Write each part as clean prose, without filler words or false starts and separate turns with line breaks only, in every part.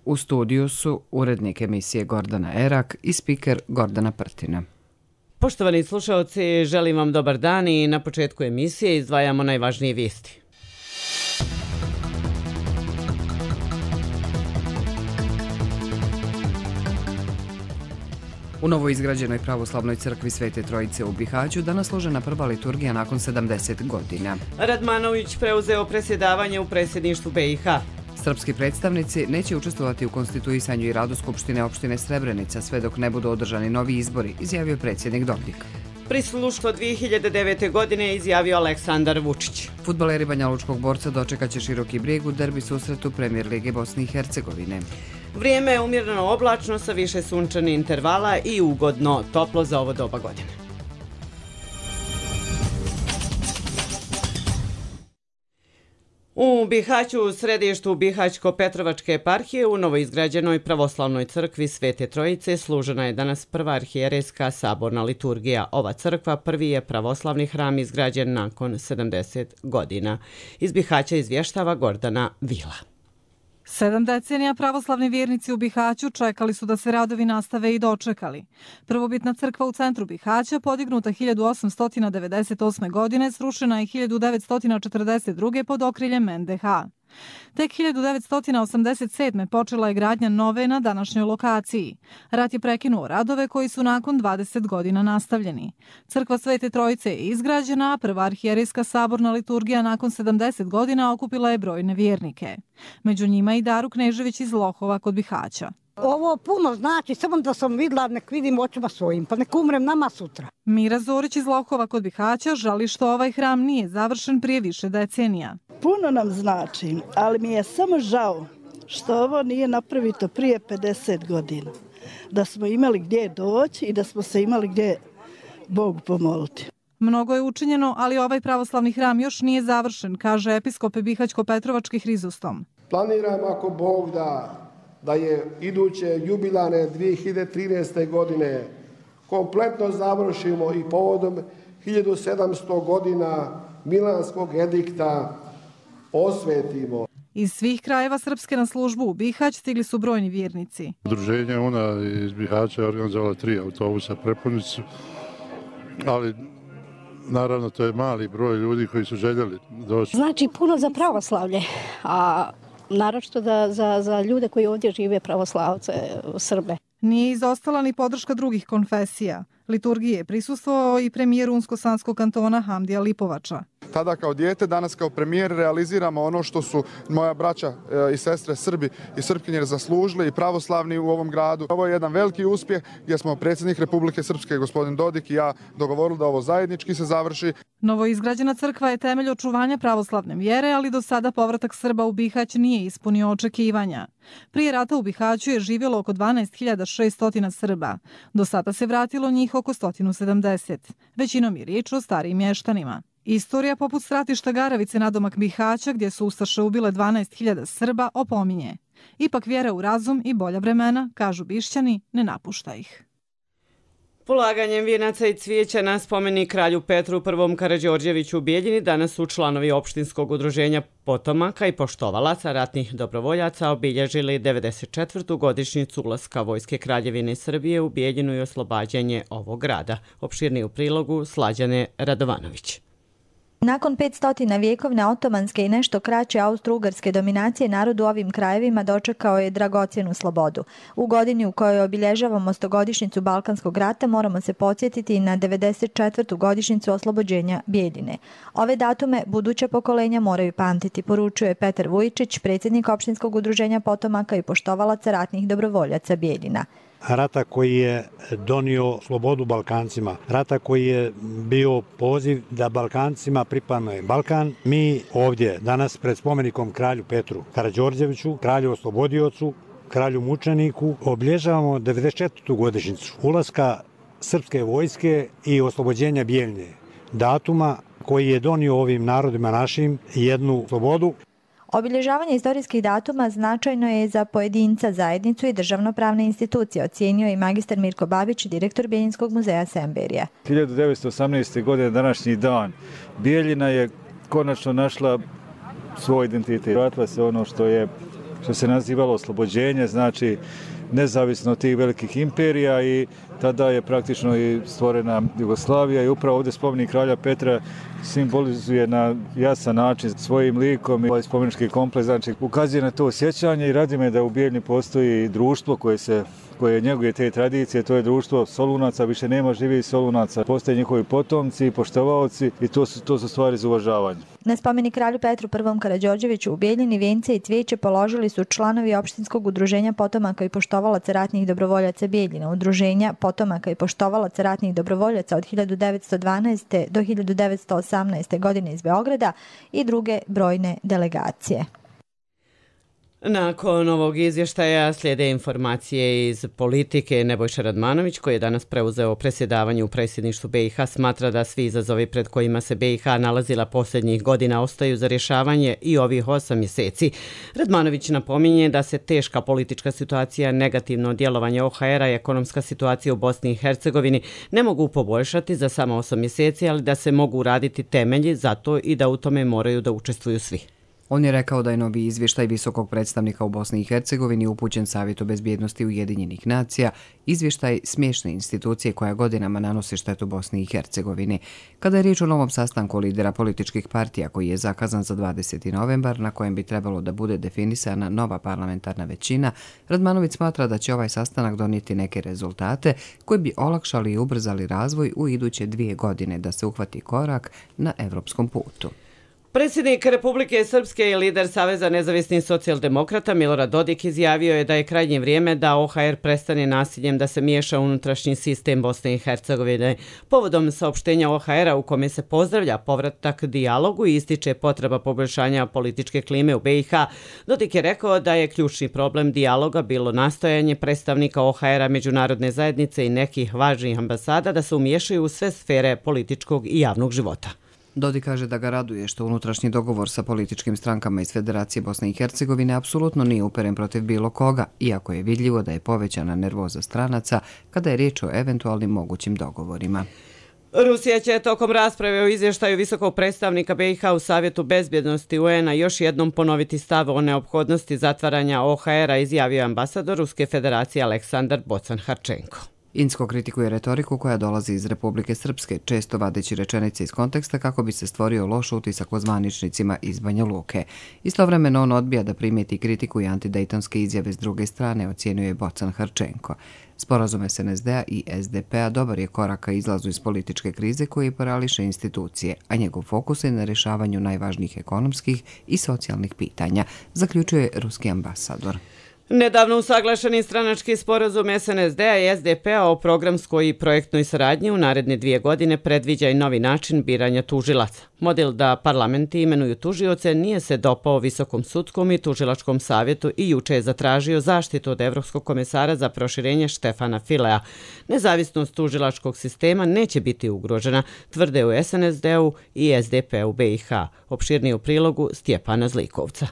U studiju su urednik emisije Gordana Erak i spiker Gordana Prtina.
Poštovani slušalci, želim vam dobar dan i na početku emisije izdvajamo najvažnije vijesti.
U novoizgrađenoj pravoslavnoj crkvi Svete Trojice u Bihaću danas složena prva liturgija nakon 70 godina.
Radmanović preuzeo predsjedavanje u predsjedništvu BiH.
Srpski predstavnici neće učestvovati u konstituisanju i radu Skupštine opštine Srebrenica sve dok ne budu održani novi izbori, izjavio predsjednik Dodik.
Prisluštvo 2009. godine izjavio Aleksandar Vučić.
Fudbaleri Banjalučkog Borca dočekaće Široki Brijeg u derbi susretu Premijer Lige Bosne i Hercegovine.
Vrijeme je umjereno oblačno sa više sunčanih intervala i ugodno toplo za ovo doba godine. U Bihaću, u središtu Bihaćko-Petrovačke eparhije, u novoizgrađenoj pravoslavnoj crkvi Svete Trojice služena je danas prva arhijerejska saborna liturgija. Ova crkva prvi je pravoslavni hram izgrađen nakon 70 godina. Iz Bihaća izvještava Gordana Vila.
7 decenija pravoslavni vjernici u Bihaću čekali su da se radovi nastave i dočekali. Prvobitna crkva u centru Bihaća, podignuta 1898. godine, srušena je 1942. pod okriljem NDH. Tek 1987. počela je gradnja nove na današnjoj lokaciji. Rat je prekinuo radove koji su nakon 20 godina nastavljeni. Crkva Svete Trojice je izgrađena, a prva arhijerejska saborna liturgija nakon 70 godina okupila je brojne vjernike. Među njima i Daru Knežević iz Lohova kod Bihaća.
Ovo puno znači, samo da sam vidjela, nek vidim očima svojim, pa nek umrem nama sutra.
Mira Zorić iz Lohova kod Bihaća žali što ovaj hram nije završen prije više decenija.
Puno nam znači, ali mi je samo žao što ovo nije napravito prije 50 godina. Da smo imali gdje doći i da smo se imali gdje Bogu pomoliti.
Mnogo je učinjeno, ali ovaj pravoslavni hram još nije završen, kaže episkop Bihaćko-Petrovački Hrizostom.
Planiram ako Bog da je iduće jubilane 2013. godine kompletno završimo i povodom 1700 godina Milanskog edikta osvetimo.
Iz svih krajeva Srpske na službu u Bihać stigli su brojni vjernici.
Udruženje ona iz Bihaća je organizovala 3 autobusa prepunicu, ali naravno to je mali broj ljudi koji su željeli doći.
Znači puno za pravoslavlje, a naročito za ljude koji ovdje žive, pravoslavce, Srbe.
Nije izostala ni podrška drugih konfesija. Liturgiji je prisustvovao i premijer Unsko-Sanskog kantona Hamdija Lipovača.
Tada kao dijete, danas kao premijer realiziramo ono što su moja braća i sestre Srbi i Srpkinje zaslužili i pravoslavni u ovom gradu. Ovo je jedan veliki uspjeh gdje smo predsjednik Republike Srpske, gospodin Dodik i ja dogovorili da ovo zajednički se završi.
Novoizgrađena crkva je temelj očuvanja pravoslavne vjere, ali do sada povratak Srba u Bihać nije ispunio očekivanja. Prije rata u Bihaću je živjelo oko 12.600 Srba. Do sada se vratilo njih oko 170. Većinom je riječ o starijim mještanima. Istorija poput stratišta Garavice nadomak Bihaća, gdje su ustaše ubile 12.000 Srba, opominje. Ipak vjera u razum i bolja vremena, kažu Bišćani, ne napušta ih.
Polaganjem vijenaca i cvijeća na spomenik kralju Petru I. Karađorđeviću u Bijeljini danas su članovi opštinskog udruženja potomaka i poštovalaca ratnih dobrovoljaca obilježili 94. godišnjicu ulaska Vojske Kraljevine Srbije u Bijeljinu i oslobađanje ovog grada. Opširniji u prilogu Slađane Radovanović.
Nakon 500 vjekovne otomanske i nešto kraće austro-ugarske dominacije, narod u ovim krajevima dočekao je dragocjenu slobodu. U godini u kojoj obilježavamo 100-godišnjicu Balkanskog rata moramo se podsjetiti i na 94. godišnjicu oslobođenja Bijeljine. Ove datume buduća pokolenja moraju pamtiti, poručuje Petar Vujčić, predsjednik opštinskog udruženja potomaka i poštovalaca ratnih dobrovoljaca Bijeljina.
Rata koji je donio slobodu Balkancima, rata koji je bio poziv da Balkancima pripadne Balkan. Mi ovdje danas pred spomenikom kralju Petru Karađorđeviću, kralju oslobodiocu, kralju mučeniku, obilježavamo 94. godišnjicu ulaska srpske vojske i oslobođenja Bijeljine, datuma koji je donio ovim narodima našim jednu slobodu.
Obilježavanje istorijskih datuma značajno je za pojedinca, zajednicu i državnopravne institucije, ocijenio i magistar Mirko Babić, direktor Bijeljinskog muzeja Semberija.
1918. godine, današnji dan, Bijeljina je konačno našla svoj identitet. Vratila se ono što je što se nazivalo oslobođenje, znači nezavisno od tih velikih imperija, i tada je praktično i stvorena Jugoslavija, i upravo ovdje spomenik kralja Petra simbolizuje na jasan način svojim likom. Ovaj spomenički kompleks znači ukazuje na to osjećanje i radi me da u Bijeljini postoji društvo koje njeguje te tradicije, to je društvo Solunaca, više nema živih Solunaca, postoje njihovi potomci i poštovaoci, i to su stvari za uvažavanje.
Na spomenik kralju Petru I. Karađorđeviću u Bijeljini vence i cvijeće položili su članovi opštinskog udruženja potomaka i poštovalaca ratnih dobrovoljaca Bijeljina, udruženja potomaka i poštovalaca ratnih dobrovoljaca od 1912. do 1918. godine iz Beograda i druge brojne delegacije.
Nakon ovog izvještaja slijede informacije iz politike. Nebojša Radmanović, koji je danas preuzeo predsjedavanje u predsjedništvu BiH, smatra da svi izazovi pred kojima se BiH nalazila posljednjih godina ostaju za rješavanje i ovih 8 mjeseci. Radmanović napominje da se teška politička situacija, negativno djelovanje OHR-a i ekonomska situacija u Bosni i Hercegovini ne mogu poboljšati za samo 8 mjeseci, ali da se mogu raditi temelji za to i da u tome moraju da učestvuju svi.
On je rekao da je novi izvještaj visokog predstavnika u Bosni i Hercegovini upućen Savjetu bezbjednosti Ujedinjenih nacija, izvještaj smiješne institucije koja godinama nanosi štetu Bosni i Hercegovini. Kada je riječ o novom sastanku lidera političkih partija koji je zakazan za 20. novembar, na kojem bi trebalo da bude definisana nova parlamentarna većina, Radmanović smatra da će ovaj sastanak donijeti neke rezultate koji bi olakšali i ubrzali razvoj u iduće 2 godine da se uhvati korak na evropskom putu.
Predsjednik Republike Srpske i lider Saveza nezavisnih socijaldemokrata Milorad Dodik izjavio je da je krajnje vrijeme da OHR prestane nasiljem da se miješa u unutrašnji sistem Bosne i Hercegovine. Povodom saopštenja OHR-a u kome se pozdravlja povratak dijalogu i ističe potreba poboljšanja političke klime u BiH, Dodik je rekao da je ključni problem dijaloga bilo nastojanje predstavnika OHR-a, međunarodne zajednice i nekih važnih ambasada da se umiješaju u sve sfere političkog i javnog života.
Dodik kaže da ga raduje što unutrašnji dogovor sa političkim strankama iz Federacije Bosne i Hercegovine apsolutno nije uperen protiv bilo koga, iako je vidljivo da je povećana nervoza stranaca kada je riječ o eventualnim mogućim dogovorima.
Rusija će tokom rasprave o izvještaju visokog predstavnika BiH u Savjetu bezbjednosti UN-a još jednom ponoviti stav o neophodnosti zatvaranja OHR-a, izjavio ambasador Ruske federacije Aleksandar Bocan-Harčenko.
Insko kritikuje retoriku koja dolazi iz Republike Srpske, često vadeći rečenice iz konteksta kako bi se stvorio loš utisak o zvaničnicima iz Banja Luke. Istovremeno on odbija da primijeti kritiku i antidejtonske izjave s druge strane, ocjenjuje Bocan-Harčenko. Sporazum SNSD-a i SDP-a dobar je korak ka izlazu iz političke krize koji parališe institucije, a njegov fokus je na rješavanju najvažnijih ekonomskih i socijalnih pitanja, zaključuje ruski ambasador.
Nedavno usaglašeni stranački sporazum SNSD-a i SDP-a o programskoj i projektnoj saradnji u naredne 2 godine predviđa i novi način biranja tužilaca. Model da parlamenti imenuju tužioce nije se dopao Visokom sudskom i tužilačkom savjetu i juče je zatražio zaštitu od Evropskog komesara za proširenje Štefana Filea. Nezavisnost tužilačkog sistema neće biti ugrožena, tvrde u SNSD-u i SDP-u BiH. Opširnije u prilogu Stjepana Zlikovca.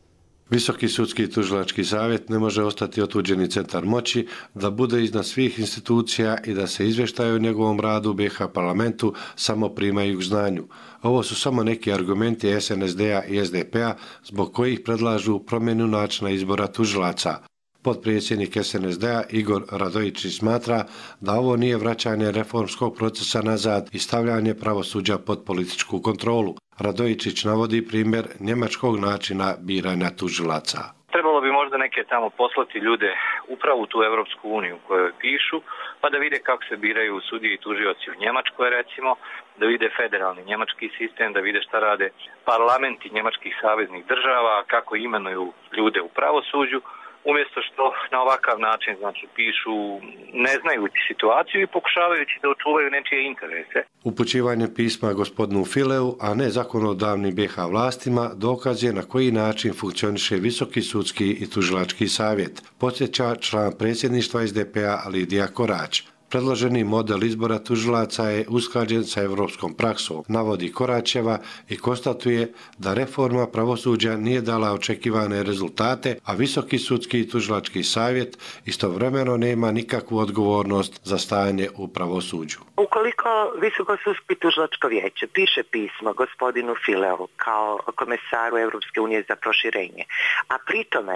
Visoki sudski i tužilački savjet ne može ostati otuđeni centar moći, da bude iznad svih institucija i da se izvještaje o njegovom radu u BiH parlamentu samo primaju k znanju. Ovo su samo neki argumenti SNSD-a i SDP-a zbog kojih predlažu promjenu načina izbora tužilaca. Potpredsjednik SNSD-a Igor Radojičić smatra da ovo nije vraćanje reformskog procesa nazad i stavljanje pravosuđa pod političku kontrolu. Radojičić navodi primjer njemačkog načina biranja tužilaca.
Trebalo bi možda neke tamo poslati ljude upravo u tu Evropsku uniju kojoj pišu, pa da vide kako se biraju sudije i tužioci u Njemačkoj recimo, da vide federalni njemački sistem, da vide šta rade parlamenti njemačkih saveznih država, kako imenuju ljude u pravosuđu, umjesto što na ovakav način znači pišu ne znajući situaciju i pokušavajući da očuvaju nečije interese.
Upućivanje pisma gospodinu Fileu, a ne zakonodavnim BiH vlastima, dokaz je na koji način funkcioniše Visoki sudski i tužilački savjet, podsjeća član predsjedništva SDP-a Lidija Korać. Predloženi model izbora tužilaca je usklađen sa evropskom praksom, navodi Koraćeva i konstatuje da reforma pravosuđa nije dala očekivane rezultate, a Visoki sudski i tužilački savjet istovremeno nema nikakvu odgovornost za stanje u pravosuđu.
Ukoliko Visoko sudsko i tužilačko vijeće piše pismo gospodinu Fileu kao komesaru Evropske unije za proširenje, a pritome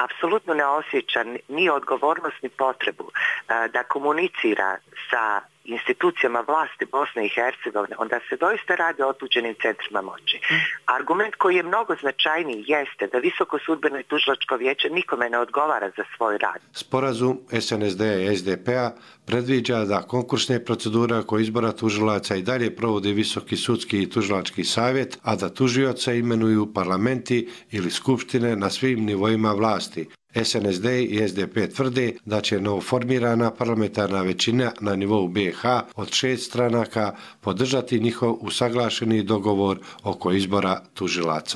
apsolutno ne osjeća ni odgovornost ni potrebu da komunicira sa institucijama vlasti Bosne i Hercegovine, onda se doista radi o otuđenim centrima moći. Argument koji je mnogo značajniji jeste da Visoko sudbeno i tužilačko vijeće nikome ne odgovara za svoj rad.
Sporazum SNSD-a i SDP-a predviđa da konkursne procedure oko izbora tužilaca i dalje provodi Visoki sudski i tužilački savjet, a da tužioca imenuju parlamenti ili skupštine na svim nivoima vlasti. SNSD i SDP tvrde da će novoformirana parlamentarna većina na nivou BiH od 6 stranaka podržati njihov usaglašeni dogovor oko izbora tužilaca.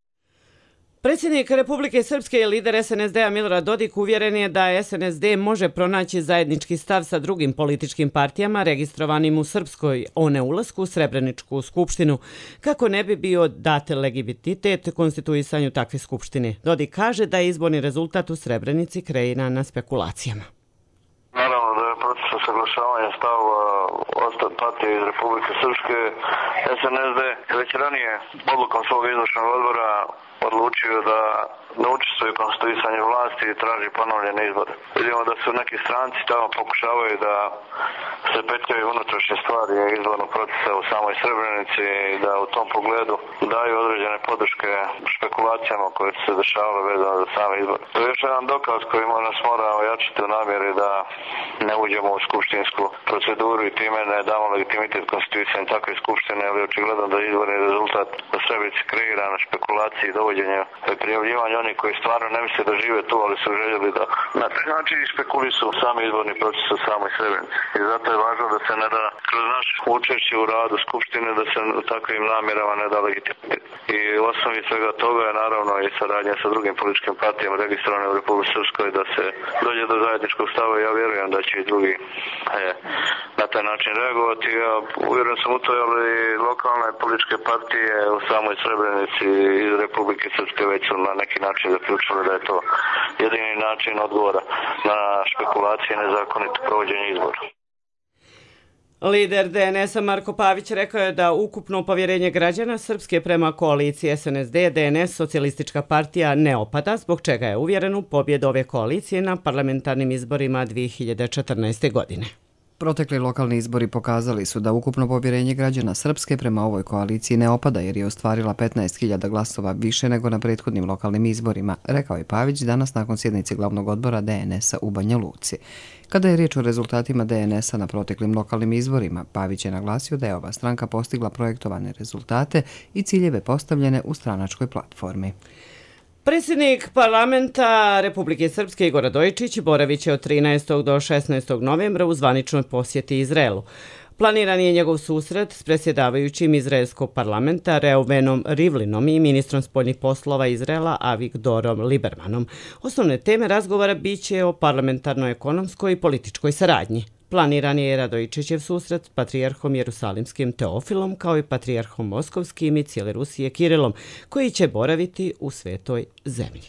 Predsjednik Republike Srpske i lider SNSD-a Milorad Dodik uvjeren je da SNSD može pronaći zajednički stav sa drugim političkim partijama registrovanim u Srpskoj o neulasku u Srebreničku skupštinu, kako ne bi bio dat legitimitet konstituisanju takve skupštine. Dodik kaže da je izborni rezultat u Srebrenici kreiran na spekulacijama.
Naravno da je proces usaglašavanja stavova ostale partije iz Republike Srpske SNSD već ranije odlukom svog izvršnog odbora odlučio da ne učestvuje u konstituisanju vlasti i traži ponovljene izbore. Vidimo da su neki stranci tamo pokušavaju da se petljaju unutrašnje stvari izbornog procesa u samoj Srebrenici i da u tom pogledu daju određene podrške špekulacijama koje su se dešavale vezano za same izbore. To je još jedan dokaz koji nas mora ojačiti u namjeri da ne uđemo u skupštinsku proceduru i time ne damo legitimitet konstituisanju takve skupštine, ali očigledno da izborni rezultat u Srebrenici kreira na špekulaciji i dovođenju i prijavljivanju oni koji stvarno ne misle da žive tu, ali su željeli da na taj način spekulišu sami izborni proces u samoj Srebrenici. I zato je važno da se ne da kroz naše učešće u radu Skupštine da se takvim namjerama ne da legitimitet. I u osnovi svega toga je naravno i saradnja sa drugim političkim partijama registrovanim u Republici Srpskoj da se dođe do zajedničkog stava. Ja vjerujem da će i drugi na taj način reagovati. Ja uvjeren sam u to, ali lokalne političke partije u samoj Srebrenici iz Republike Srpske već su na neki način zaključili da je to jedini način odgovora na špekulacije i nezakonito provođenje izbora.
Lider DNS-a Marko Pavić rekao je da ukupno povjerenje građana Srpske prema koaliciji SNSD, DNS, Socijalistička partija ne opada, zbog čega je uvjeren u pobjedu ove koalicije na parlamentarnim izborima 2014. godine.
Protekli lokalni izbori pokazali su da ukupno povjerenje građana Srpske prema ovoj koaliciji ne opada jer je ostvarila 15.000 glasova više nego na prethodnim lokalnim izborima, rekao je Pavić danas nakon sjednice glavnog odbora DNS-a u Banja Luci. Kada je riječ o rezultatima DNS-a na proteklim lokalnim izborima, Pavić je naglasio da je ova stranka postigla projektovane rezultate i ciljeve postavljene u stranačkoj platformi.
Predsjednik parlamenta Republike Srpske Igor Radojičić boravit će od 13. do 16. novembra u zvaničnoj posjeti Izraelu. Planiran je njegov susret s predsjedavajućim izraelskog parlamenta Reuvenom Rivlinom i ministrom spoljnih poslova Izraela Avigdorom Libermanom. Osnovne teme razgovora bit će o parlamentarnoj, ekonomskoj i političkoj saradnji. Planiran je Radojičićev susret s patrijarhom Jerusalimskim Teofilom kao i patrijarhom Moskovskim i cijele Rusije Kirilom, koji će boraviti u Svetoj zemlji.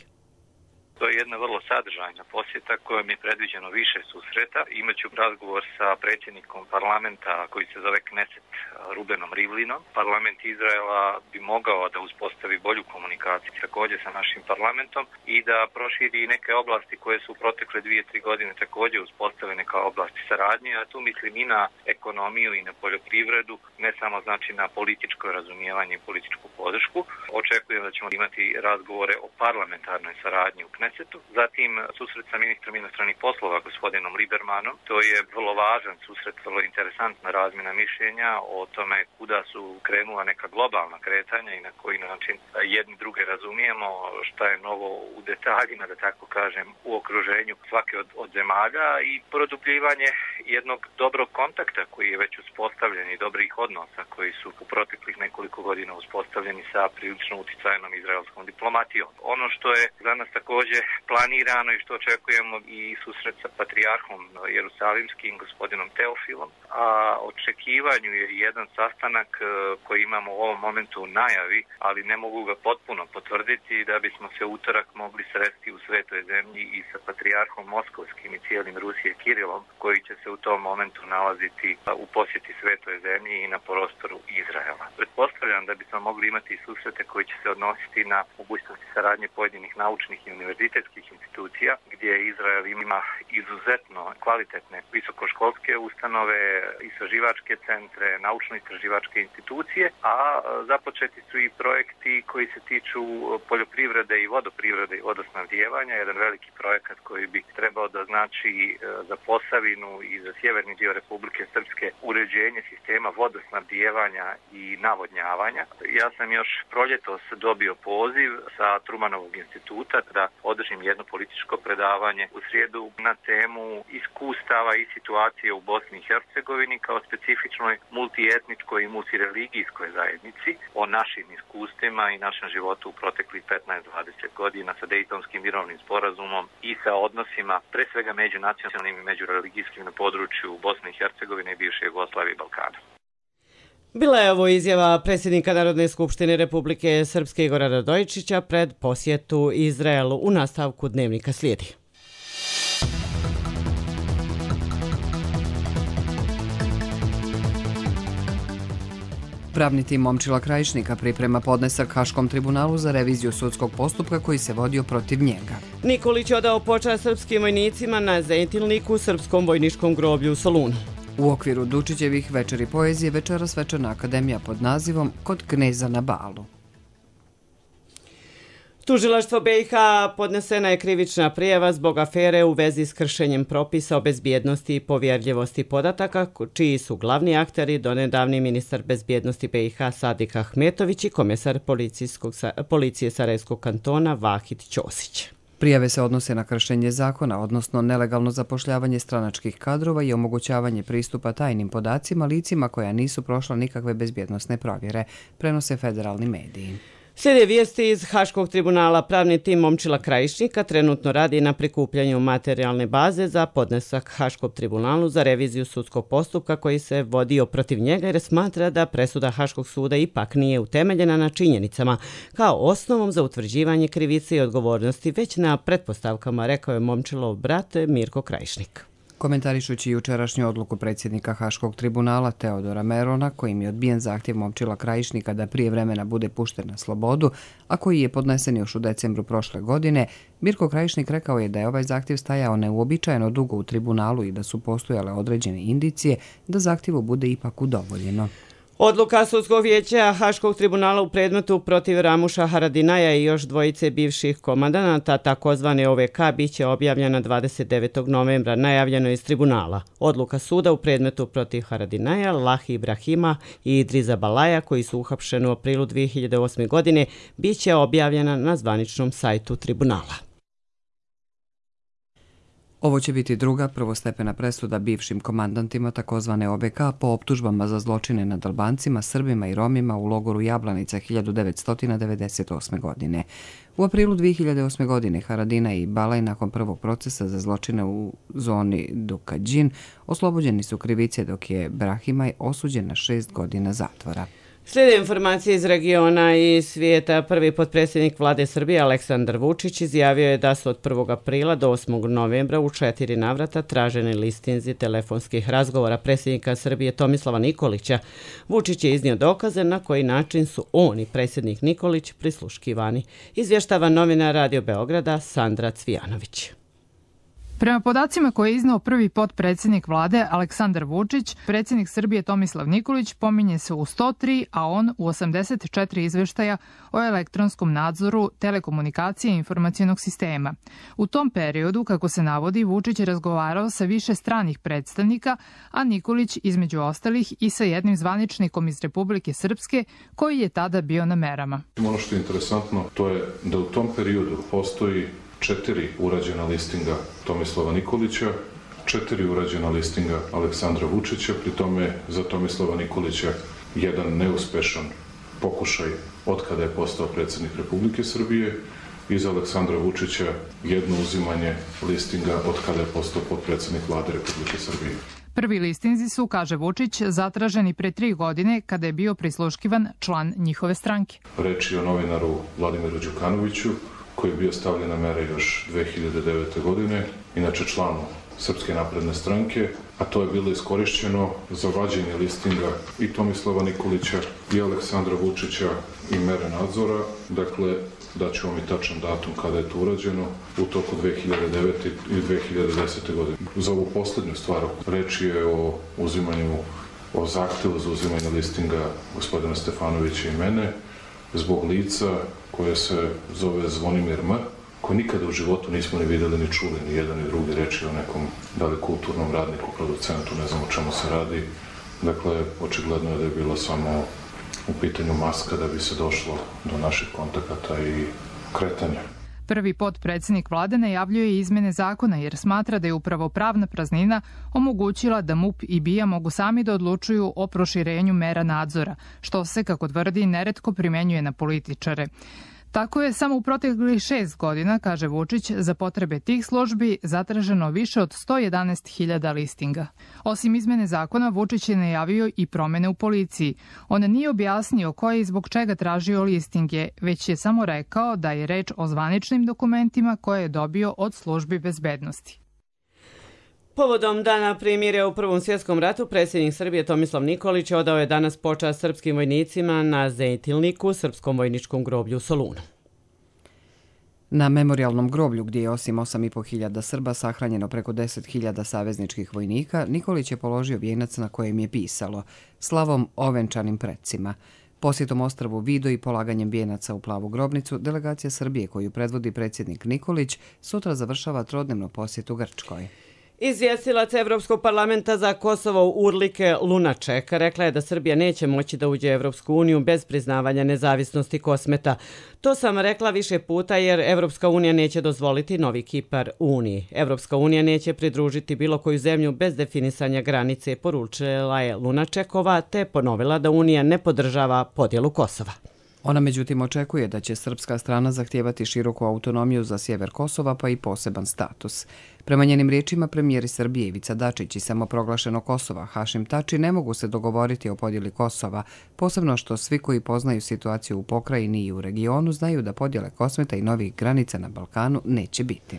To je jedna vrlo sadržajna posjeta kojom je predviđeno više susreta. Imaću razgovor sa predsjednikom parlamenta koji se zove Kneset Rubenom Rivlinom. Parlament Izraela bi mogao da uspostavi bolju komunikaciju također sa našim parlamentom i da proširi neke oblasti koje su u protekle 2-3 godine također uspostavljene kao oblasti saradnje, a tu mislim i na ekonomiju i na poljoprivredu, ne samo znači na političko razumijevanje i političku podršku. Očekujem da ćemo imati razgovore o parlamentarnoj saradnji u Knesetu. Zatim susret sa ministrom inostranih poslova gospodinom Libermanom. To je vrlo važan susret, vrlo interesantna razmjena mišljenja o tome kuda su krenula neka globalna kretanja i na koji način jedni druge razumijemo, šta je novo u detaljima, da tako kažem, u okruženju svake od zemalja i produbljivanje jednog dobrog kontakta koji je već uspostavljen i dobrih odnosa koji su u proteklih nekoliko godina uspostavljeni sa prilično uticajnom izraelskom diplomatijom. Ono što je za nas također planirano i što očekujemo i susret sa patrijarhom Jerusalimskim gospodinom Teofilom, a očekivanju je jedan sastanak koji imamo u ovom momentu u najavi, ali ne mogu ga potpuno potvrditi da bismo se utorak mogli sresti u Svetoj zemlji i sa patrijarhom Moskovskim i cijelim Rusije Kirilom, koji će se u tom momentu nalaziti u posjeti Svetoj zemlji i na prostoru Izraela. Pretpostavljam da bismo mogli imati susrete koji će se odnositi na mogućnosti saradnje pojedinih naučnih i univerzitetskih univerzitetskih institucija gdje Izrael ima izuzetno kvalitetne visokoškolske ustanove, istraživačke centre, naučno-istraživačke institucije, a započeti su i projekti koji se tiču poljoprivrede i vodoprivrede i vodosnabdijevanja, jedan veliki projekat koji bi trebao da znači za Posavinu i za sjeverni dio Republike Srpske uređenje sistema vodosnabdijevanja i navodnjavanja. Ja sam još proljetos dobio poziv sa Trumanovog instituta da održim jedno političko predavanje u srijedu na temu iskustava i situacije u Bosni i Hercegovini kao specifičnoj multietničkoj i multireligijskoj zajednici, o našim iskustvima i našem životu u proteklih 15-20 godina sa Dejtonskim mirovnim sporazumom i sa odnosima pre svega međunacionalnim i međureligijskim na području Bosne i Hercegovine i bivše Jugoslavije i Balkana.
Bila je ovo izjava predsjednika Narodne skupštine Republike Srpske Igora Radojičića pred posjetu Izraelu. U nastavku Dnevnika slijedi.
Pravni tim Momčila Krajišnika priprema podnesak Haškom tribunalu za reviziju sudskog postupka koji se vodio protiv njega.
Nikolić je odao počast srpskim vojnicima na Zejtilniku u Srpskom vojničkom groblju u Solunu.
U okviru Dučićevih večeri poezije večeras svečana akademija pod nazivom Kod kneza na balu.
Tužilaštvo BiH podnesena je krivična prijava zbog afere u vezi s kršenjem propisa o bezbjednosti i povjerljivosti podataka, čiji su glavni akteri donedavni ministar bezbjednosti BiH Sadik Ahmetović i komesar policije Sarajevskog kantona Vahid Ćosić.
Prijave se odnose na kršenje zakona, odnosno nelegalno zapošljavanje stranačkih kadrova i omogućavanje pristupa tajnim podacima licima koja nisu prošla nikakve bezbjednosne provjere, prenose federalni mediji.
Slijede vijesti iz Haškog tribunala. Pravni tim Momčila Krajišnika trenutno radi na prikupljanju materijalne baze za podnesak Haškom tribunalu za reviziju sudskog postupka koji se vodio protiv njega jer smatra da presuda Haškog suda ipak nije utemeljena na činjenicama kao osnovom za utvrđivanje krivice i odgovornosti, već na pretpostavkama, rekao je Momčilov brat Mirko Krajišnik.
Komentarišući jučerašnju odluku predsjednika Haškog tribunala Teodora Merona, kojim je odbijen zahtjev Momčila Krajišnika da prije vremena bude pušten na slobodu, a koji je podnesen još u decembru prošle godine, Mirko Krajišnik rekao je da je ovaj zahtjev stajao neuobičajeno dugo u tribunalu i da su postojale određene indicije da zahtjevu bude ipak udovoljeno.
Odluka Sudskog vijeća Haškog tribunala u predmetu protiv Ramuša Haradinaja i još dvojice bivših komandanata takozvane OVK biće objavljena 29. novembra, najavljeno iz tribunala. Odluka suda u predmetu protiv Haradinaja, Lahi Ibrahima i Idriza Balaja, koji su uhapšeni u aprilu 2008. godine, biće objavljena na zvaničnom sajtu tribunala.
Ovo će biti druga prvostepena presuda bivšim komandantima takozvane OVK po optužbama za zločine nad Albancima, Srbima i Romima u logoru Jablanica 1998. godine. U aprilu 2008. godine Haradinaj i Balaj nakon prvog procesa za zločine u zoni Dukađin oslobođeni su krivice, dok je Brahimaj osuđen na 6 godina zatvora.
Slijede informacije iz regiona i svijeta. Prvi potpredsjednik vlade Srbije Aleksandar Vučić izjavio je da su od 1. aprila do 8. novembra u 4 navrata traženi listinzi telefonskih razgovora predsjednika Srbije Tomislava Nikolića. Vučić je iznio dokaze na koji način su on i predsjednik Nikolić prisluškivani. Izvještava novinar Radio Beograda Sandra Cvijanović.
Prema podacima koje je izneo prvi potpredsjednik vlade Aleksandar Vučić, predsjednik Srbije Tomislav Nikolić pominje se u 103, a on u 84 izveštaja o elektronskom nadzoru telekomunikacije i informacijonog sistema. U tom periodu, kako se navodi, Vučić je razgovarao sa više stranih predstavnika, a Nikolić između ostalih i sa jednim zvaničnikom iz Republike Srpske koji je tada bio na merama.
Ono što je interesantno, to je da u tom periodu postoji 4 urađena listinga Tomislava Nikolića, 4 urađena listinga Aleksandra Vučića, pri tome za Tomislava Nikolića jedan neuspešan pokušaj od kada je postao predsjednik Republike Srbije i za Aleksandra Vučića jedno uzimanje listinga od kada je postao potpredsjednik vlade Republike Srbije.
Prvi listinzi su, kaže Vučić, zatraženi pre 3 godine kada je bio prisluškivan član njihove stranke.
Reč je o novinaru Vladimiru Đukanoviću, koji je bio stavljen na mere još 2009. godine, inače članu Srpske napredne stranke, a to je bilo iskorišćeno za vađenje listinga i Tomislava Nikolića i Aleksandra Vučića i mere nadzora. Dakle, daću vam i tačan datum kada je to urađeno u toku 2009. i 2010. godine. Za ovu poslednju stvar, reč je o zahtevu za uzimanje listinga gospodina Stefanovića i mene zbog lica koje se zove Zvonimir M, koji nikada u životu nismo ni videli ni čuli ni jedan ni drugi, reči o nekom da li kulturnom radniku, producentu, ne znam o čemu se radi. Dakle, očigledno je da je bilo samo u pitanju maska da bi se došlo do naših kontakata i kretanja.
Prvi potpredsednik vlade najavljuje izmene zakona jer smatra da je upravo pravna praznina omogućila da MUP i BIA mogu sami da odlučuju o proširenju mera nadzora, što se, kako tvrdi, neretko primenjuje na političare. Tako je samo u proteklih 6 godina, kaže Vučić, za potrebe tih službi zatraženo više od 111.000 listinga. Osim izmene zakona, Vučić je najavio i promene u policiji. On nije objasnio ko je i zbog čega tražio listinge, već je samo rekao da je reč o zvaničnim dokumentima koje je dobio od službi bezbednosti.
Povodom dana primirja u Prvom svjetskom ratu, predsjednik Srbije Tomislav Nikolić odao je danas počast srpskim vojnicima na Zejtilniku, srpskom vojničkom groblju u Solunu.
Na memorialnom groblju, gdje je osim 8.500 Srba sahranjeno preko 10.000 savezničkih vojnika, Nikolić je položio vijenac na kojem je pisalo "Slavom ovenčanim predsima". Posjetom ostrvu Vido i polaganjem vijenaca u plavu grobnicu, delegacija Srbije koju predvodi predsjednik Nikolić sutra završava trodnevnu posjetu Grčkoj.
Izvjestilac Evropskog parlamenta za Kosovo Urlike Lunaček rekla je da Srbija neće moći da uđe u Evropsku uniju bez priznavanja nezavisnosti Kosmeta. To sam rekla više puta jer Evropska unija neće dozvoliti novi Kipar u Uniji. Evropska unija neće pridružiti bilo koju zemlju bez definisanja granice, poručila je Lunačekova, te ponovila da Unija ne podržava podjelu Kosova.
Ona međutim očekuje da će srpska strana zahtijevati široku autonomiju za sjever Kosova pa i poseban status. Prema njenim riječima, premijeri Srbije Ivica Dačić i samoproglašeno Kosova Hašim Tači ne mogu se dogovoriti o podjeli Kosova, posebno što svi koji poznaju situaciju u pokrajini i u regionu znaju da podjele Kosmeta i novih granica na Balkanu neće biti.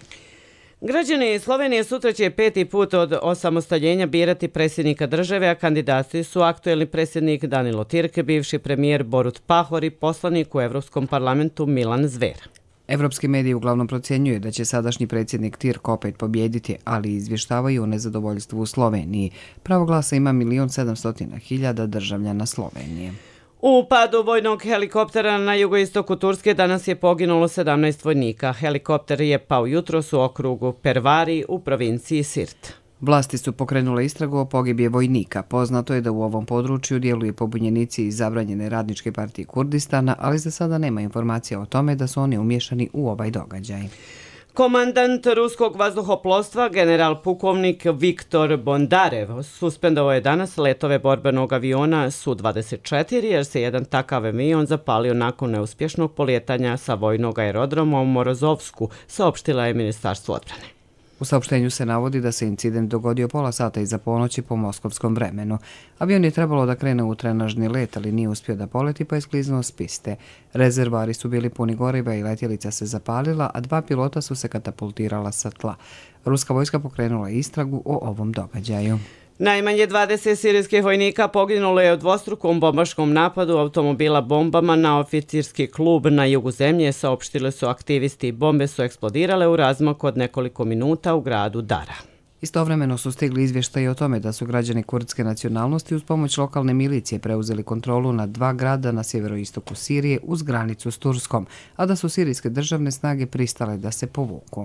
Građani Slovenije sutra će 5. put od osamostaljenja birati predsjednika države, a kandidati su aktuelni predsjednik Danilo Tirke, bivši premijer Borut Pahor i poslanik u Evropskom parlamentu Milan Zver.
Evropski mediji uglavnom procjenjuju da će sadašnji predsjednik Tirk opet pobjediti, ali izvještavaju o nezadovoljstvu u Sloveniji. Pravo glasa ima 1.700.000 državljana Slovenije.
U padu vojnog helikoptera na jugoistoku Turske danas je poginulo 17 vojnika. Helikopter je pao jutros u okrugu Pervari u provinciji Sirt.
Vlasti su pokrenule istragu o pogibiji vojnika. Poznato je da u ovom području djeluju pobunjenici iz zabranjene radničke partije Kurdistana, ali za sada nema informacija o tome da su oni umješani u ovaj događaj.
Komandant ruskog vazduhoplovstva, general pukovnik Viktor Bondarev, suspendovao je danas letove borbenog aviona Su-24 jer se jedan takav avion zapalio nakon neuspješnog polijetanja sa vojnog aerodroma u Morozovsku, saopštila je Ministarstvo odbrane.
U saopštenju se navodi da se incident dogodio pola sata iza ponoći po moskovskom vremenu. Avion je trebalo da krene u trenažni let, ali nije uspio da poleti pa je skliznuo s piste. Rezervari su bili puni goriva i letjelica se zapalila, a 2 pilota su se katapultirala sa tla. Ruska vojska pokrenula istragu o ovom događaju.
Najmanje 20 sirijskih vojnika poginulo je u dvostrukom bombaškom napadu automobila bombama na oficirski klub na jugu zemlje, saopštili su aktivisti. Bombe su eksplodirale u razmaku od nekoliko minuta u gradu Dara.
Istovremeno su stigli izvještaji o tome da su građani kurdske nacionalnosti uz pomoć lokalne milicije preuzeli kontrolu nad 2 grada na sjeveroistoku Sirije uz granicu s Turskom, a da su sirijske državne snage pristale da se povuku.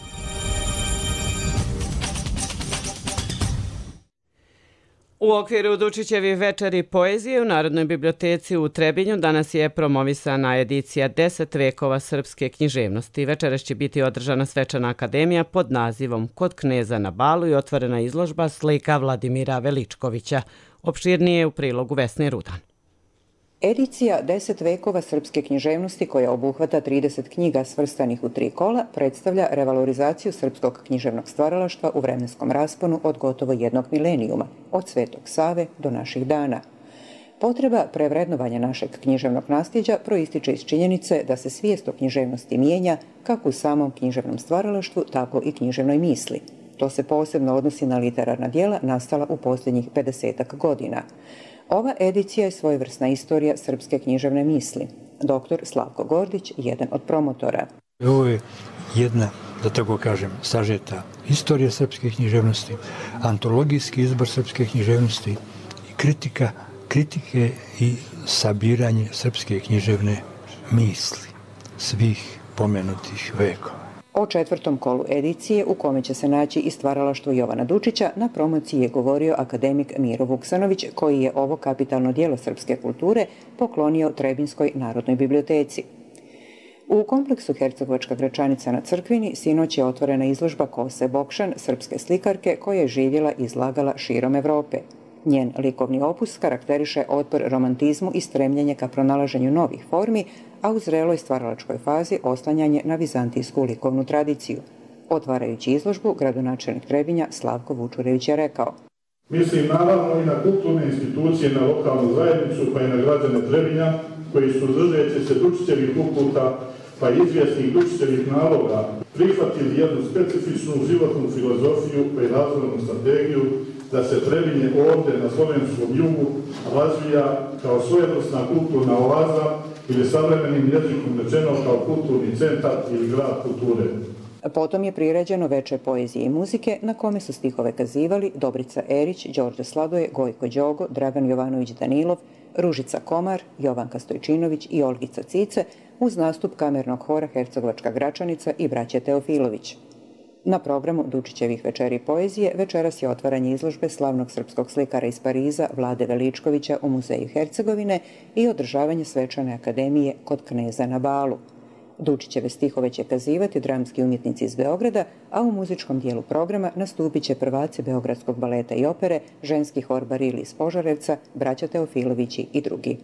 U okviru Dučićevi večeri poezije u Narodnoj biblioteci u Trebinju danas je promovisana edicija 10 vekova srpske književnosti. Večeras će biti održana svečana akademija pod nazivom Kod kneza na balu i otvorena izložba slika Vladimira Veličkovića. Opširnije u prilogu Vesne Rudan.
Edicija 10 vekova srpske književnosti, koja obuhvata 30 knjiga svrstanih u 3 kola, predstavlja revalorizaciju srpskog književnog stvaralaštva u vremenskom rasponu od gotovo 1 milenijuma, od Svetog Save do naših dana. Potreba prevrednovanja našeg književnog nasljeđa proističe iz činjenice da se svijest o književnosti mijenja kako u samom književnom stvaralaštvu, tako i književnoj misli. To se posebno odnosi na literarna djela nastala u posljednjih 50-ak godina. Ova edicija je svojevrsna istorija srpske književne misli. Dr. Slavko Gordić, jedan od promotora.
Ovo je jedna, da tako kažem, sažeta istorija srpske književnosti, antologijski izbor srpske književnosti i kritike i sabiranje srpske književne misli svih pomenutih vekova.
O 4. kolu edicije u kome će se naći i stvaralaštvo Jovana Dučića na promociji je govorio akademik Miro Vuksanović, koji je ovo kapitalno djelo srpske kulture poklonio Trebinskoj narodnoj biblioteci. U kompleksu Hercegovačka Gračanica na Crkvini sinoć je otvorena izložba Kose Bokšan, srpske slikarke koja je živjela i izlagala širom Evrope. Njen likovni opus karakteriše otpor romantizmu i stremljenje ka pronalaženju novih formi, a u zreloj stvaralačkoj fazi oslanjanje na vizantijsku likovnu tradiciju. Otvarajući izložbu, gradonačelnik Trebinja Slavko Vučurević je rekao:
Mislim naravno i na kulturne institucije, na lokalnu zajednicu, pa i na građane Trebinja, koji su držeći se Dučićevih uputa, pa i izvjesnih Dučićevih naloga, prihvatili jednu specifičnu životnu filozofiju pa i razvojnu strategiju da se Trebinje ovdje na slovenskom jugu razvija kao svojevrsna kulturna oaza ili savremenim jezikom rečeno kao kulturni centar ili grad kulture.
Potom je priređeno veče poezije i muzike na kome su stihove kazivali Dobrica Erić, Đorđe Sladoje, Gojko Đogo, Dragan Jovanović Danilov, Ružica Komar, Jovanka Stojčinović i Olgica Cice uz nastup kamernog hora Hercegovačka Gračanica i braće Teofilović. Na programu Dučićevih večeri poezije večeras je otvaranje izložbe slavnog srpskog slikara iz Pariza Vlade Veličkovića u Muzeju Hercegovine i održavanje svečane akademije kod kneza na Balu. Dučićeve stihove će kazivati dramski umjetnici iz Beograda, a u muzičkom dijelu programa nastupit će prvaci Beogradskog baleta i opere, ženski hor Barili iz Požarevca, braća Teofilovići i drugi.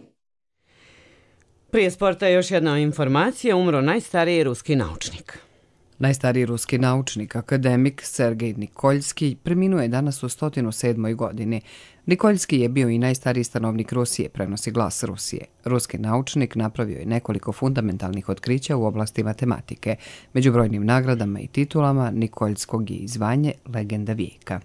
Prije sporta još jedna informacija, umro najstariji ruski naučnik.
Najstariji ruski naučnik, akademik Sergej Nikoljski, preminuo je danas u 107. godini. Nikoljski je bio i najstariji stanovnik Rusije, prenosi Glas Rusije. Ruski naučnik napravio je nekoliko fundamentalnih otkrića u oblasti matematike. Među brojnim nagradama i titulama Nikoljskog je i zvanje Legenda vijeka.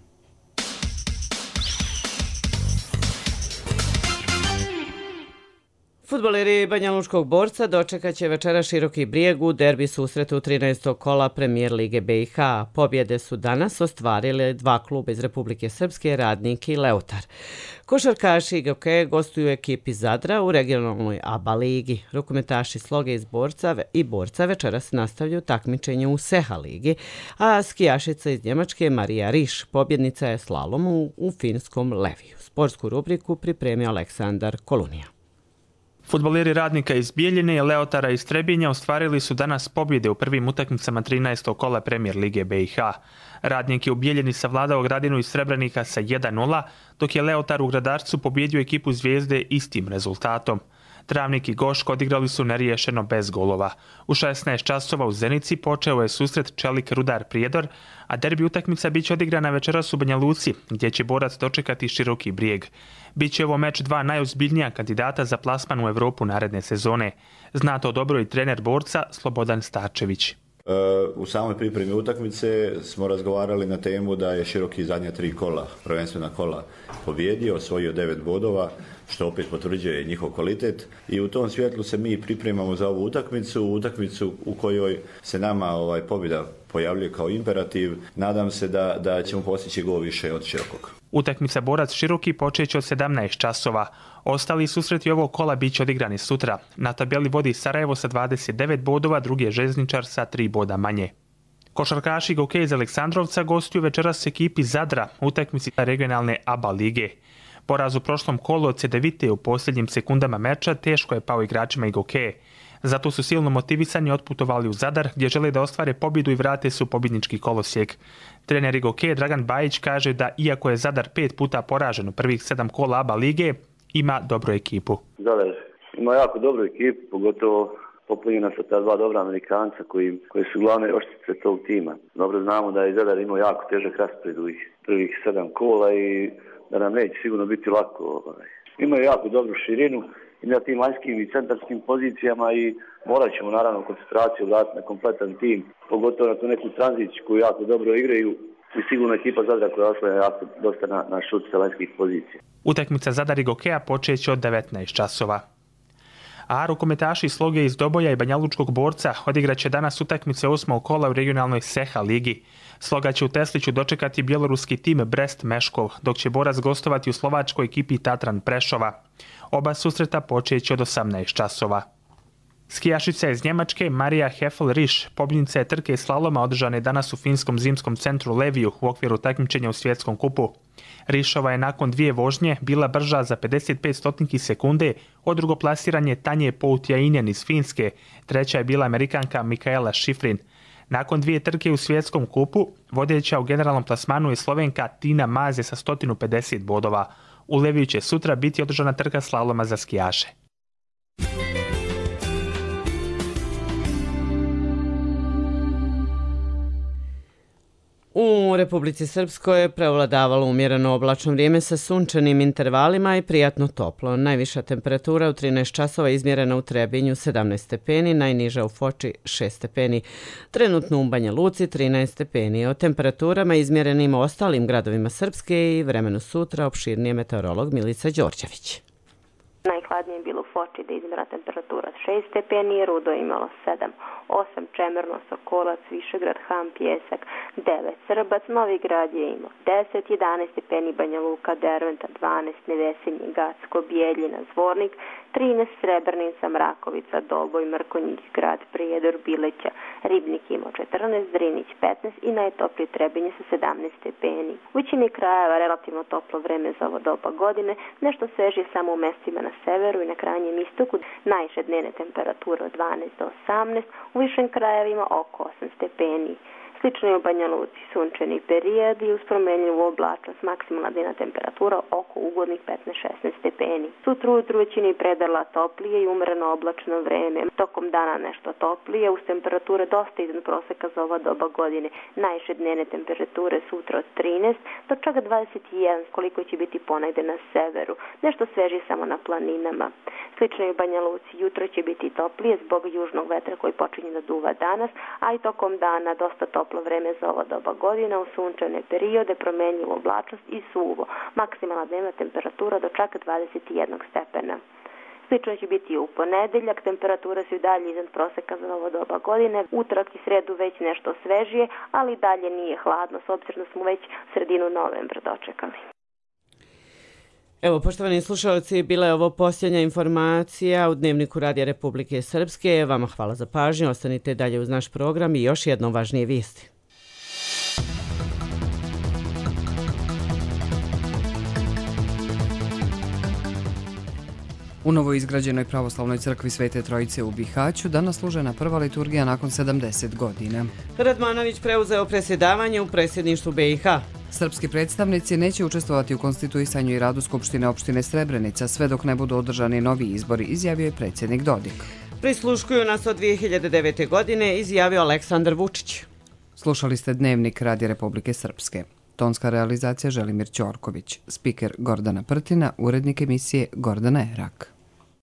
Fudbaleri Banjalučkog Borca dočekat će večera Široki Brijeg u derbi susretu 13. kola Premijer Lige BiH. Pobjede su danas ostvarile dva kluba iz Republike Srpske, Radnik i Leotar. Košarkaši IGK gostuju ekipi Zadra u regionalnoj ABA ligi. Rukometaši Sloge iz Borca i Borca večeras nastavljaju takmičenje u Seha ligi, a skijašica iz Njemačke Marija Riš pobjednica je slalomu u finskom Leviju. Sportsku rubriku pripremio Aleksandar Kolunija.
Fudbaleri Radnika iz Bijeljine i Leotara iz Trebinja ostvarili su danas pobjede u prvim utakmicama 13. kola Premijer Lige BiH. Radnik je u Bijeljini savladao Gradinu iz Srebrenika sa 1:0, dok je Leotar u Gradarcu pobjedio ekipu Zvijezde istim rezultatom. Travnik i Goško odigrali su neriješeno bez golova. U 16 časova u Zenici počeo je susret Čelik Rudar Prijedor, a derbi utakmica biće odigrana večeras u Banja Luci, gdje će Borac dočekati Široki Brijeg. Biće ovo meč dva najozbiljnija kandidata za plasman u Evropu naredne sezone. Zna to dobro i trener Borca Slobodan Starčević.
U samoj pripremi utakmice smo razgovarali na temu da je Široki zadnja 3 kola, prvenstvena kola, pobjedio, osvojio 9 bodova, što opet potvrđuje njihov kvalitet, i u tom svjetlu se mi pripremamo za ovu utakmicu u kojoj se nama pobjeda pojavljuje kao imperativ. Nadam se da ćemo postići gol više od Širokog.
Utakmica Borac Široki počeće od 17 časova. Ostali susreti ovog kola biće odigrani sutra. Na tabeli vodi Sarajevo sa 29 bodova, drugi je Željezničar sa 3 boda manje. Košarkaši GOK iz Aleksandrovca gostuju večeras ekipi Zadra u utakmici regionalne ABA lige. Poraz u prošlom kolu od Cedevite u posljednjim sekundama meča teško je pao igračima IGOK. Zato su silno motivisani otputovali u Zadar, gdje žele da ostvare pobjedu i vrate se u pobjednički kolosijek. Trener IGOK Dragan Bajić kaže da iako je Zadar 5 puta poražen u prvih 7 kola ABA lige, ima dobru ekipu.
Zadar ima jako dobru ekipu, pogotovo popunjena sa ta dva dobra Amerikanca koji su glavne oštice tog tima. Dobro znamo da je Zadar imao jako težak raspored u prvih 7 kola i da nam neće sigurno biti lako. Imaju jako dobru širinu i na tim vanjskim i centarskim pozicijama i morat ćemo naravno koncentraciju vratiti na kompletan tim, pogotovo na tu neku tranziciju koju jako dobro igraju i sigurno ekipa Zadra koja oslanja jako dosta na šut sa vanjskih pozicija.
Utakmica Zadar i Gokea počeće od 19 časova. A rukometaši Sloge iz Doboja i Banjalučkog Borca odigraće danas utakmice 8. kola u regionalnoj Seha ligi. Sloga će u Tesliću dočekati bjeloruski tim Brest Meškov, dok će Borac gostovati u slovačkoj ekipi Tatran Prešova. Oba susreta počeće od 18 časova. Skijašica iz Njemačke Marija Heffel-Riš pobjednica je trke slaloma održane danas u finskom zimskom centru Leviju u okviru takmičenja u svjetskom kupu. Rišova je nakon 2 vožnje bila brža za 55 stotinki sekunde od drugoplasiranje Tanje Poutjainen iz Finske, treća je bila Amerikanka Mikaela Šifrin. Nakon 2 trke u svjetskom kupu, vodeća u generalnom plasmanu je Slovenka Tina Maze sa 150 bodova. U Leviju će sutra biti održana trka slaloma za skijaše.
U Republici Srpskoj je prevladavalo umjereno oblačno vrijeme sa sunčanim intervalima i prijatno toplo. Najviša temperatura u 13 časova izmjerena u Trebinju 17 stepeni, najniža u Foči 6 stepeni. Trenutno u Banja Luci 13 stepeni. O temperaturama izmjerenim u ostalim gradovima Srpske i vremenu sutra opširnije meteorolog Milica Đorđević.
Najhladnije je bilo u Foči da izmjera temperatura 6 stepeni, Rudo je imalo 7, 8 Čemerno, Sokolac, Višegrad, Ham, Pjesak, 9 Srbac, Novi Grad je imao 10, 11 stepeni, Banja Luka, Derventa, 12 Nevesinje, Gacko, Bijeljina, Zvornik, 13 Srebrnica, Mrakovica, Doboj, Mrkonjić, Grad, Prijedor, Bileća, Ribnik imao 14, Drinić 15 i najtoplije Trebinje sa 17 stepeni. U većini krajeva relativno toplo vreme za ovo doba godine, nešto svežije samo u mestima na severu i na krajnjem istoku, najviše dnevne temperature od 12 do 18, u višim krajevima oko 8 stepeni. Slično je u Banja Luci, sunčani period i uz promjenjivu oblačnost, maksimalna dnevna temperatura oko ugodnih 15-16 stepeni. Sutra ujutru većini predala toplije i umjereno oblačno vreme. Tokom dana nešto toplije, uz temperature dosta iznad proseka za ova doba godine. Najviše dnevne temperature sutra od 13 do čak 21, koliko će biti ponegde na severu. Nešto svežije samo na planinama. Slično je u Banja Luci, jutro će biti toplije zbog južnog vetra koji počinje da duva danas, a i tokom dana dosta toplo vreme za ova doba godina u sunčane periode, promjenjivu oblačnost i suvo. Maksimalna dnevna temperatura do čak 21 stepena. Slično će biti i u ponedeljak, temperature su i dalje iznad proseka za ovo doba godine, utorak i sredu već nešto svežije, ali dalje nije hladno, s obzirom da smo već sredinu novembra dočekali.
Evo, poštovani slušalci, bila je ovo posljednja informacija u Dnevniku Radija Republike Srpske. Vama hvala za pažnju, ostanite dalje uz naš program i još jedno važnije vijesti.
U novoizgrađenoj pravoslavnoj crkvi Svete Trojice u Bihaću danas služena prva liturgija nakon 70 godina.
Radmanović preuzeo predsjedavanje u predsjedništvu BiH.
Srpski predstavnici neće učestvovati u konstituisanju i radu Skupštine opštine Srebrenica sve dok ne budu održani novi izbori, izjavio je predsjednik Dodik.
Prisluškuju nas od 2009. godine, izjavio Aleksandar Vučić.
Slušali ste Dnevnik Radija Republike Srpske. Tonska realizacija Želimir Ćorković, spiker Gordana Prtina, urednik emisije Gordana Erak.